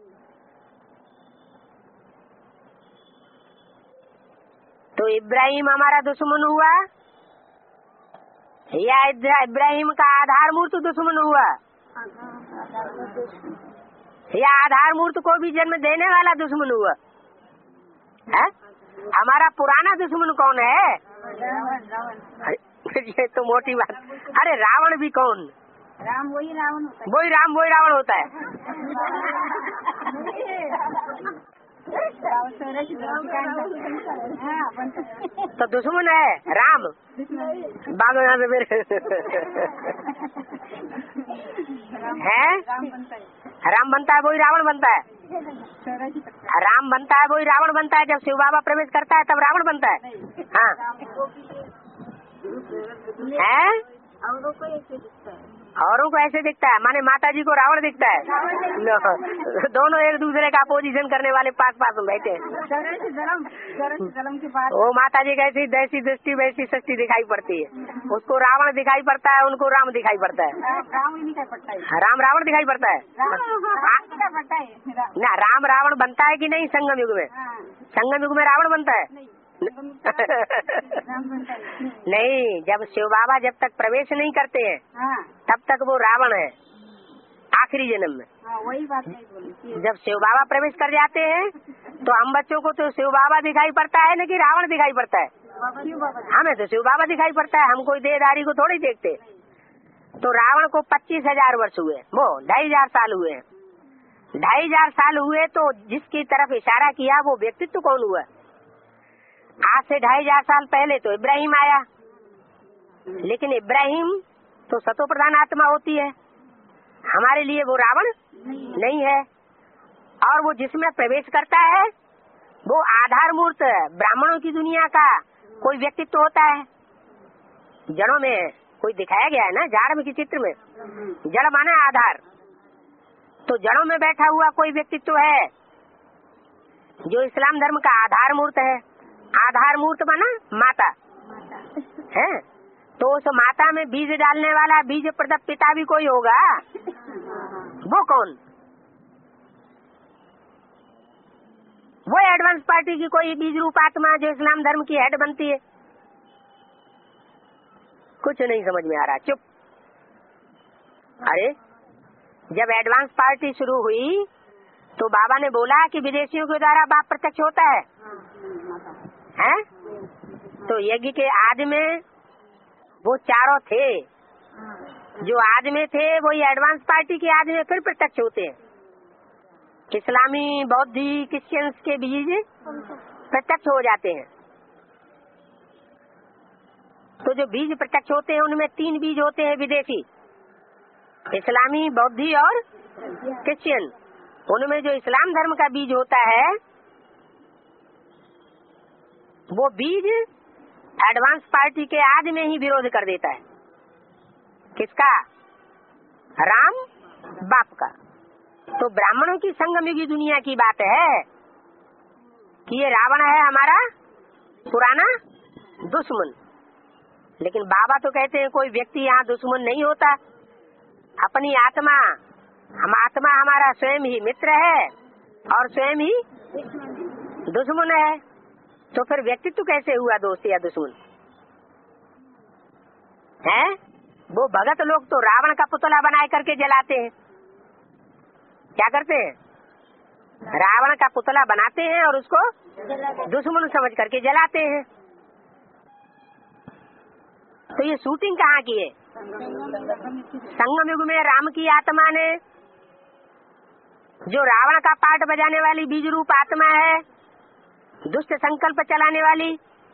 तो इब्राहिम हमारा दुश्मन हुआ या इब्राहिम का आधार मूर्त दुश्मन हुआ? या आधार मूर्त को भी जन्म देने वाला दुश्मन हुआ है? हमारा पुराना दुश्मन कौन है? अरे ये तो मोटी बात। अरे रावण भी कौन? राम वही रावण होता है। वही राम वही रावण होता है। रावण तो दुश्मन है राम। भागो यहाँ से फिर। है राम बनता है वही रावण बनता है, राम बनता है वही रावण बनता है। जब शिव बाबा प्रवेश करता है तब रावण बनता है। हाँ है, औरों को ऐसे दिखता है, माने माता जी को रावण दिखता है। दोनों एक दूसरे का अपोजिशन करने वाले पास पास में बैठे हैं। वो माता जी कैसी जैसी दृष्टि वैसी सृष्टि दिखाई पड़ती है। उसको रावण दिखाई पड़ता है, उनको राम दिखाई पड़ता है। राम रावण दिखाई पड़ता है ना। राम रावण बनता है कि नहीं संगम युग में? संगम युग में रावण बनता है नहीं। जब शिव बाबा जब तक प्रवेश नहीं करते हैं तब तक वो रावण है आखिरी जन्म में। वही बात नहीं बोली। जब शिव बाबा प्रवेश कर जाते हैं तो हम बच्चों को तो शिव बाबा दिखाई पड़ता है न कि रावण दिखाई पड़ता है? हमें तो शिव बाबा दिखाई पड़ता है, हम कोई देहधारी को थोड़ी देखते। तो रावण को पच्चीस हजार वर्ष हुए, वो ढाई हजार साल हुए। ढाई हजार साल हुए तो जिसकी तरफ इशारा किया वो व्यक्तित्व कौन हुआ? आज से ढाई हजार साल पहले तो इब्राहिम आया, लेकिन इब्राहिम तो सतो प्रधान आत्मा होती है, हमारे लिए वो रावण नहीं, नहीं है। और वो जिसमें प्रवेश करता है वो आधार मूर्त ब्राह्मणों की दुनिया का कोई व्यक्तित्व होता है। जड़ों में कोई दिखाया गया है ना, झाड़ में की चित्र में जड़ माना आधार, तो जड़ों में बैठा हुआ कोई व्यक्तित्व है जो इस्लाम धर्म का आधार मूर्त है। आधार मूर्त माना माता है, तो उस माता में बीज डालने वाला बीज प्रदत्त पिता भी कोई होगा। वो कौन? वो एडवांस पार्टी की कोई बीज रूप आत्मा जो इस्लाम धर्म की हेड बनती है। कुछ नहीं समझ में आ रहा, चुप। अरे जब एडवांस पार्टी शुरू हुई तो बाबा ने बोला कि विदेशियों के द्वारा बाप प्रत्यक्ष होता है, हैं? तो यज्ञ के आदि में वो चारों थे, जो आदि में थे वही एडवांस पार्टी के आदि में फिर प्रत्यक्ष होते हैं। इस्लामी बौद्धि क्रिश्चियंस के बीज प्रत्यक्ष हो जाते हैं। तो जो बीज प्रत्यक्ष होते हैं उनमें तीन बीज होते हैं विदेशी, इस्लामी बौद्धि और क्रिश्चियन। उनमें जो इस्लाम धर्म का बीज होता है वो बीज एडवांस पार्टी के आदि में ही विरोध कर देता है। किसका? राम बाप का। तो ब्राह्मणों की संगमयुगी दुनिया की बात है कि ये रावण है हमारा पुराना दुश्मन, लेकिन बाबा तो कहते हैं कोई व्यक्ति यहाँ दुश्मन नहीं होता। अपनी आत्मा, हम आत्मा हमारा स्वयं ही मित्र है और स्वयं ही दुश्मन है। तो फिर व्यक्तित्व कैसे हुआ दोस्त या दुश्मन है? वो भगत लोग तो रावण का पुतला बनाए करके जलाते हैं। क्या करते हैं? रावण का पुतला बनाते हैं और उसको दुश्मन समझ करके जलाते हैं। तो ये शूटिंग कहाँ की है? संगम युग में राम की आत्मा ने, जो रावण का पाठ बजाने वाली बीज रूप आत्मा है, दुष्ट संकल्प चलाने वाली,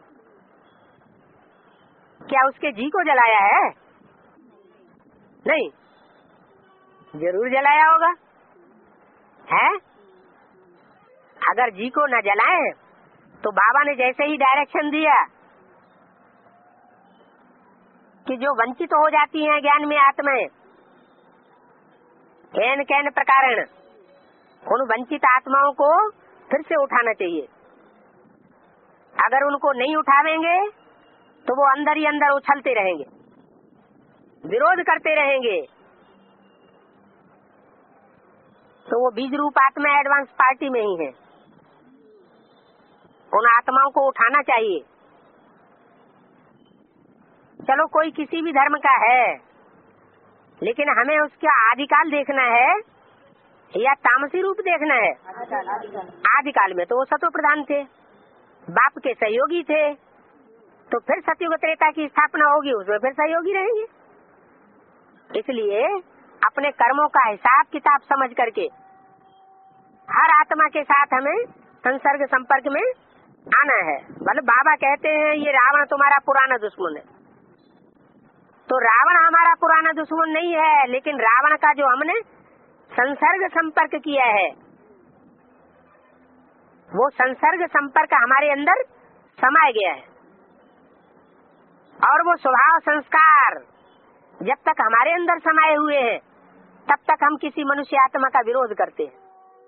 क्या उसके जी को जलाया है? नहीं, जरूर जलाया होगा, है? अगर जी को न जलाए तो बाबा ने जैसे ही डायरेक्शन दिया कि जो वंचित तो हो जाती हैं ज्ञान में आत्माएं, कैन कैन प्रकारण, उन वंचित आत्माओं को फिर से उठाना चाहिए। अगर उनको नहीं उठावेंगे तो वो अंदर ही अंदर उछलते रहेंगे, विरोध करते रहेंगे। तो वो बीज रूप आत्मा एडवांस पार्टी में ही है, उन आत्माओं को उठाना चाहिए। चलो कोई किसी भी धर्म का है, लेकिन हमें उसका आदिकाल देखना है या तामसी रूप देखना है। आदिकाल में तो वो सतो प्रधान थे, बाप के सहयोगी थे, तो फिर सतयुग त्रेता की स्थापना होगी, उसमें फिर सहयोगी रहेंगे। इसलिए अपने कर्मों का हिसाब किताब समझ करके हर आत्मा के साथ हमें संसर्ग संपर्क में आना है। मतलब बाबा कहते हैं ये रावण तुम्हारा पुराना दुश्मन है। तो रावण हमारा पुराना दुश्मन नहीं है, लेकिन रावण का जो हमने संसर्ग संपर्क किया है, वो संसर्ग संपर्क हमारे अंदर समाया गया है। और वो स्वभाव संस्कार जब तक हमारे अंदर समाये हुए हैं, तब तक हम किसी मनुष्य आत्मा का विरोध करते हैं।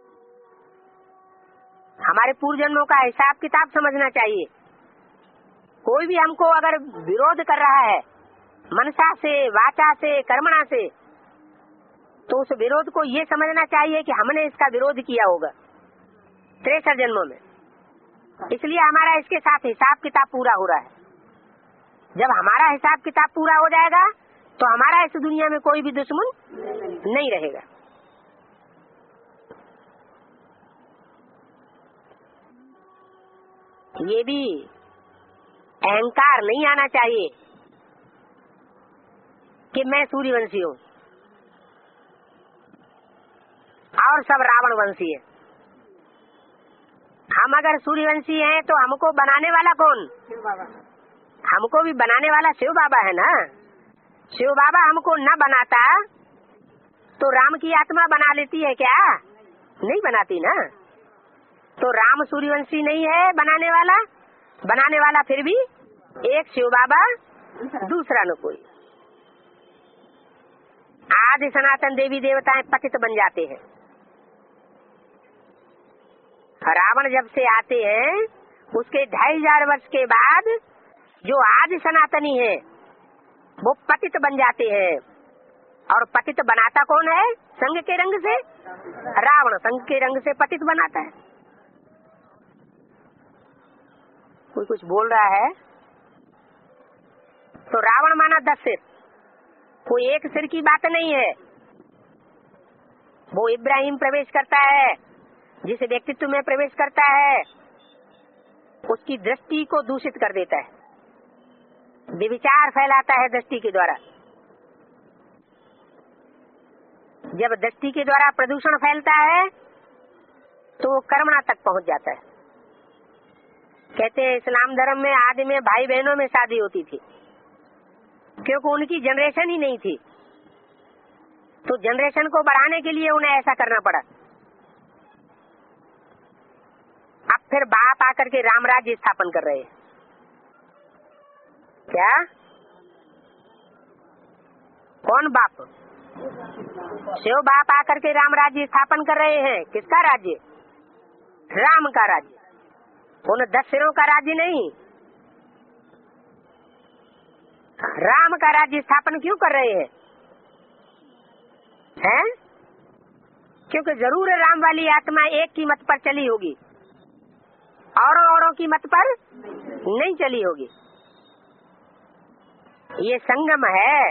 हमारे पूर्व जन्मों का हिसाब किताब समझना चाहिए। कोई भी हमको अगर विरोध कर रहा है मनसा से, वाचा से, कर्मणा से, तो उस विरोध को ये समझना चाहिए कि हमने इसका विरोध किया होगा तिरसठ जन्मों में, इसलिए हमारा इसके साथ हिसाब किताब पूरा हो रहा है। जब हमारा हिसाब किताब पूरा हो जाएगा तो हमारा इस दुनिया में कोई भी दुश्मन नहीं रहेगा। ये भी अहंकार नहीं आना चाहिए कि मैं सूर्यवंशी हूँ और सब रावण वंशी है। हम अगर सूर्यवंशी हैं तो हमको बनाने वाला कौन? शिव बाबा। हमको भी बनाने वाला शिव बाबा है ना। शिव बाबा हमको न बनाता तो राम की आत्मा बना लेती है क्या? नहीं बनाती ना। तो राम सूर्यवंशी नहीं है बनाने वाला, बनाने वाला फिर भी एक शिव बाबा, दूसरा न कोई। आदि सनातन देवी देवताएं पतित बन जाते हैं। रावण जब से आते हैं उसके ढाई हजार वर्ष के बाद जो आदि सनातनी है वो पतित बन जाते हैं। और पतित बनाता कौन है? संग के रंग से रावण संग के रंग से पतित बनाता है। कोई कुछ बोल रहा है तो रावण माना दस सिर, कोई एक सिर की बात नहीं है। वो इब्राहिम प्रवेश करता है, जिस व्यक्तित्व में प्रवेश करता है उसकी दृष्टि को दूषित कर देता है, विचार फैलाता है दृष्टि के द्वारा। जब दृष्टि के द्वारा प्रदूषण फैलता है तो वो कर्मणा तक पहुंच जाता है। कहते हैं इस्लाम धर्म में आदि में भाई बहनों में शादी होती थी, क्योंकि उनकी जनरेशन ही नहीं थी, तो जनरेशन को बढ़ाने के लिए उन्हें ऐसा करना पड़ा। अब फिर बाप आकर के राम राज्य स्थापन कर रहे हैं। क्या? कौन बाप? शिव बाप आकर के राम राज्य स्थापन कर रहे हैं। किसका राज्य? राम का राज्य, उन दस सिरों का राज्य नहीं। राम का राज्य स्थापन क्यों कर रहे हैं? हैं? क्योंकि जरूर राम वाली आत्मा एक की मत पर चली होगी, औरों औरों की मत पर नहीं चली होगी। ये संगम है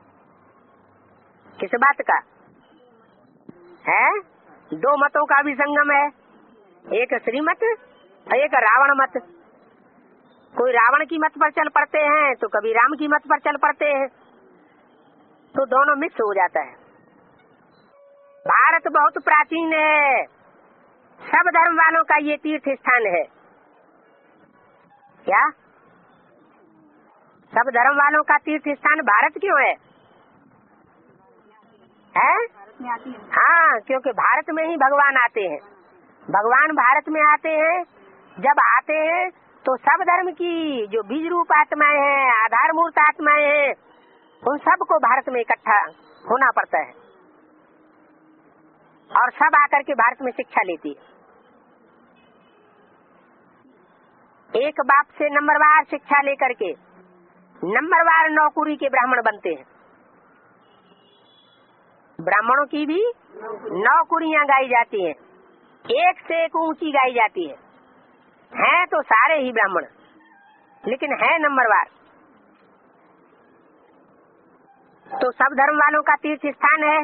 किस बात का है? दो मतों का भी संगम है, एक श्रीमत और एक रावण मत। कोई रावण की मत पर चल पड़ते हैं तो कभी राम की मत पर चल पड़ते हैं, तो दोनों मिक्स हो जाता है। भारत बहुत प्राचीन है, सब धर्म वालों का ये तीर्थ स्थान है। क्या? सब धर्म वालों का तीर्थ स्थान भारत क्यों है? है? हाँ, क्योंकि भारत में ही भगवान आते हैं। भगवान भारत में आते हैं। जब आते हैं तो सब धर्म की जो बीज रूप आत्माएं हैं, आधार मूर्त आत्माएं हैं, उन सबको भारत में इकट्ठा होना पड़ता है और सब आकर के भारत में शिक्षा लेती है। एक बाप से नंबरवार शिक्षा लेकर के नंबरवार नौकुरी के ब्राह्मण बनते हैं। ब्राह्मणों की भी नौकुरियां गाई जाती हैं, एक से एक ऊंची गाई जाती है। हैं तो सारे ही ब्राह्मण, लेकिन है नंबरवार। तो सब धर्म वालों का तीर्थ स्थान है।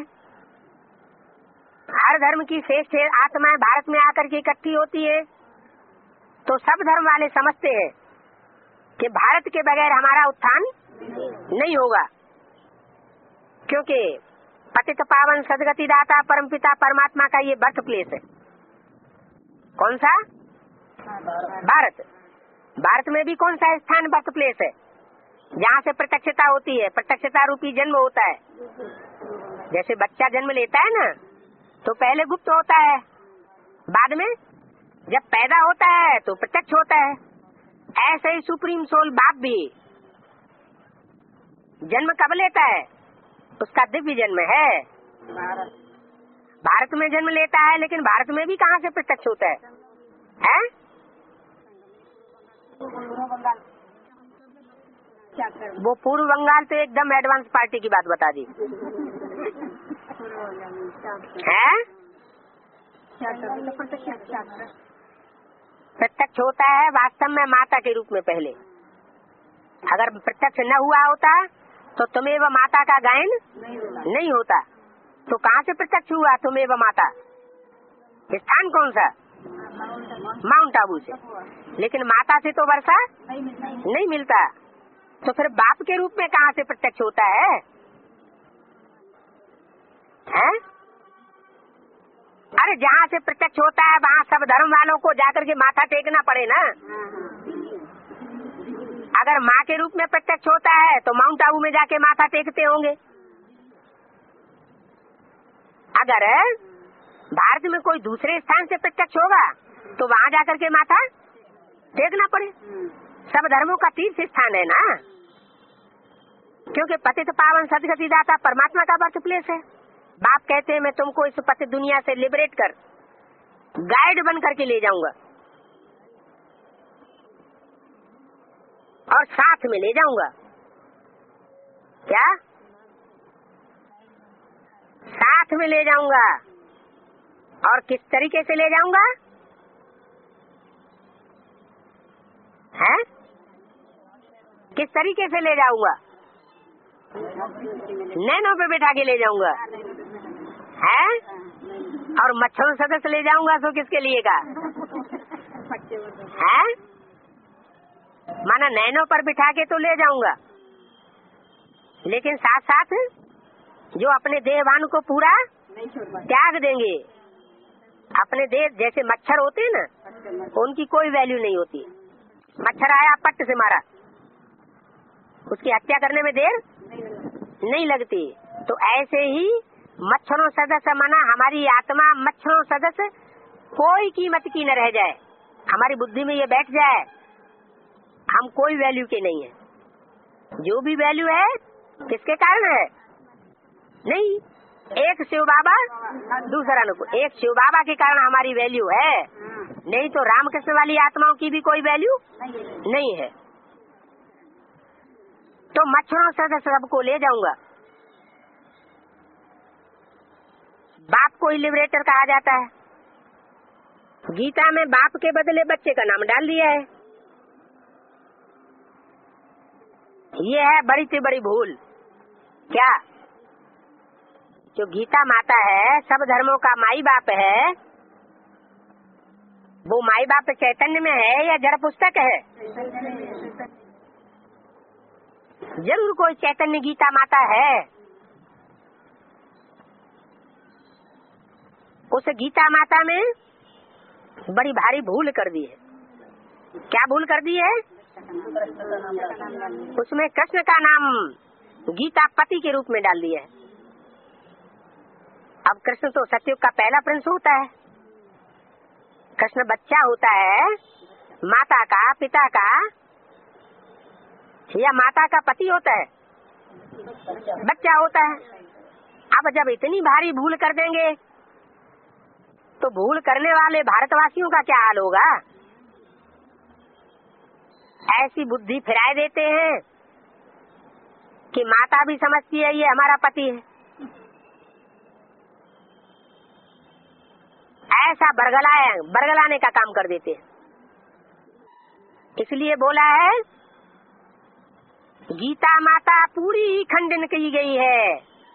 हर धर्म की श्रेष्ठ आत्माएं भारत में आकर के इकट्ठी होती है, तो सब धर्म वाले समझते हैं कि भारत के बगैर हमारा उत्थान नहीं होगा, क्योंकि पतित पावन सदगति दाता परमपिता परमात्मा का ये बर्थ प्लेस है। कौन सा? भारत। भारत में भी कौन सा स्थान बर्थ प्लेस है जहाँ से प्रत्यक्षता होती है, प्रत्यक्षता रूपी जन्म होता है। जैसे बच्चा जन्म लेता है ना, तो पहले गुप्त होता है, बाद में जब पैदा होता है तो प्रत्यक्ष होता है। ऐसे ही सुप्रीम सोल बाप भी जन्म कब लेता है? उसका दिव्य जन्म है, भारत में जन्म लेता है। लेकिन भारत में भी कहाँ से प्रत्यक्ष होता है, है? वो पूर्व बंगाल तो एकदम एडवांस पार्टी की बात बता दी है। प्रत्यक्ष होता है वास्तव में माता के रूप में पहले। अगर प्रत्यक्ष न हुआ होता तो तुम्हें व माता का गायन नहीं होता। तो कहाँ से प्रत्यक्ष हुआ तुम्हें व माता? स्थान कौन सा? माउंट आबू से। लेकिन माता से तो वर्षा नहीं मिलता, तो फिर बाप के रूप में कहाँ से प्रत्यक्ष होता है, है? अरे जहाँ से प्रत्यक्ष होता है वहाँ सब धर्म वालों को जाकर के माथा टेकना पड़े ना। अगर माँ के रूप में प्रत्यक्ष होता है तो माउंट आबू में जाके माथा टेकते होंगे। अगर भारत में कोई दूसरे स्थान से प्रत्यक्ष होगा तो वहाँ जाकर के माथा टेकना पड़े। सब धर्मों का तीर्थ स्थान है ना, क्योंकि पतित पावन सदगति दाता परमात्मा का बर्थ प्लेस है। बाप कहते हैं मैं तुमको इस पतित दुनिया से लिबरेट कर गाइड बन करके ले जाऊंगा और साथ में ले जाऊंगा। क्या? साथ में ले जाऊंगा। और किस तरीके से ले जाऊंगा, है? किस तरीके से ले जाऊंगा? नैनो पे बैठा के ले जाऊंगा, है? और मच्छरों सदस्य ले जाऊंगा तो किसके लिए का, है? माना नैनो पर बिठा के तो ले जाऊंगा, लेकिन साथ साथ जो अपने देहवान को पूरा त्याग देंगे। अपने देह जैसे मच्छर होते हैं ना, उनकी कोई वैल्यू नहीं होती। मच्छर आया पट्ट से मारा, उसकी हत्या करने में देर नहीं लगती। तो ऐसे ही मच्छरों सदस्य माना हमारी आत्मा मच्छरों सदस्य कोई कीमत की न रह जाए, हमारी बुद्धि में ये बैठ जाए हम कोई वैल्यू के नहीं है। जो भी वैल्यू है किसके कारण है? नहीं, एक शिव बाबा दूसरा नुकुर। एक शिव बाबा के कारण हमारी वैल्यू है, नहीं तो रामकृष्ण वाली आत्माओं की भी कोई वैल्यू नहीं है। तो मच्छरों सदस्य सबको ले जाऊंगा। बाप को ही लिबरेटर कहा जाता है। गीता में बाप के बदले बच्चे का नाम डाल दिया है। ये है बड़ी से बड़ी भूल। क्या? जो गीता माता है सब धर्मों का माई बाप है, वो माई बाप चैतन्य में है या जड़ पुस्तक है? जरूर कोई चैतन्य गीता माता है। उस गीता माता में बड़ी भारी भूल कर दी है। क्या भूल कर दी है? उसमें कृष्ण का नाम गीता पति के रूप में डाल दिया है। अब कृष्ण तो सतयुग का पहला प्रिंस होता है। कृष्ण बच्चा होता है माता का, पिता का, या माता का पति होता है? बच्चा होता है। अब जब इतनी भारी भूल कर देंगे तो भूल करने वाले भारतवासियों का क्या हाल होगा? ऐसी बुद्धि फिराए देते हैं कि माता भी समझती है ये हमारा पति है। ऐसा बरगलाए बरगलाने का काम कर देते हैं। इसलिए बोला है गीता माता पूरी ही खंडन की गई है।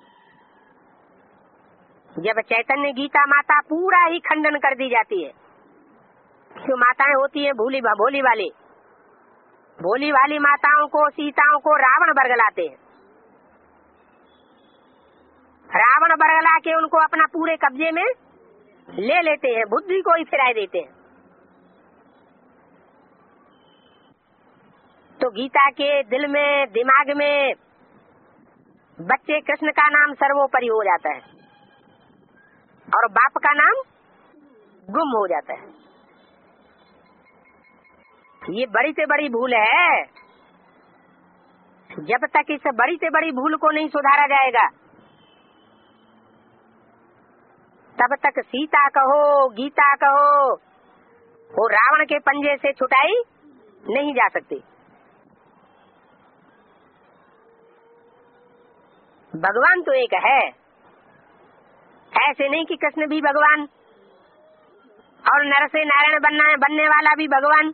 जब चैतन्य गीता माता पूरा ही खंडन कर दी जाती है। जो माताएं होती है भोली भोली वाली भोली वाली माताओं को, सीताओं को रावण बरगलाते हैं। रावण बरगला के उनको अपना पूरे कब्जे में ले लेते हैं, बुद्धि को ही फिराए देते हैं। तो गीता के दिल में, दिमाग में बच्चे कृष्ण का नाम सर्वोपरि हो जाता है और बाप का नाम गुम हो जाता है। ये बड़ी से बड़ी भूल है। जब तक इस बड़ी से बड़ी भूल को नहीं सुधारा जाएगा तब तक सीता कहो, गीता कहो, वो रावण के पंजे से छुटाई नहीं जा सकती। भगवान तो एक है, ऐसे नहीं कि कृष्ण भी भगवान और नर से नारायण बनना है, बनने वाला भी भगवान।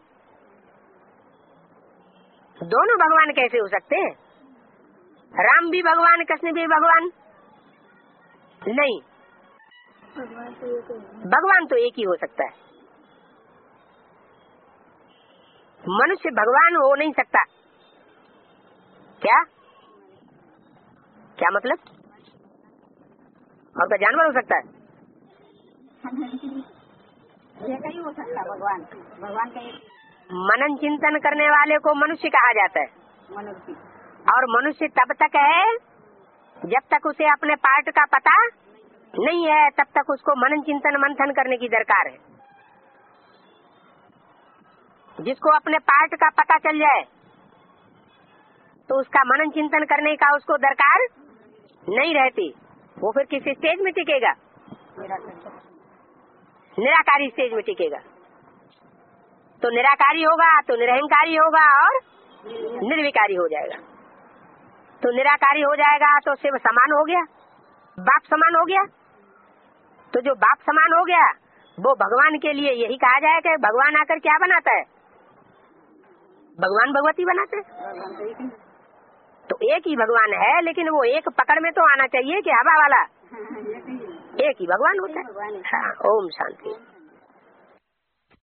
दोनों भगवान कैसे हो सकते हैं? राम भी भगवान, कृष्ण भी भगवान नहीं। भगवान तो एक ही हो सकता है। मनुष्य भगवान हो नहीं सकता। क्या क्या मतलब? और क्या जानवर हो सकता है? ये कहीं हो सकता भगवान। भगवान का मनन चिंतन करने वाले को मनुष्य कहा जाता है। मनुष्य और मनुष्य तब तक है जब तक उसे अपने पार्ट का पता नहीं है, तब तक उसको मनन चिंतन मंथन करने की दरकार है। जिसको अपने पार्ट का पता चल जाए तो उसका मनन चिंतन करने का उसको दरकार नहीं रहती। वो फिर किस स्टेज में टिकेगा? निराकारी स्टेज में टिकेगा। तो निराकारी होगा तो निरहंकारी होगा और निर्विकारी हो जाएगा। तो निराकारी हो जाएगा तो शिव समान हो गया, बाप समान हो गया। तो जो बाप समान हो गया वो भगवान के लिए यही कहा जाए कि भगवान आकर क्या बनाता है? भगवान भगवती बनाते हैं। तो एक ही भगवान है, लेकिन वो एक पकड़ में तो आना चाहिए कि हवा वाला एक ही भगवान होता है। हाँ, ओम शांति।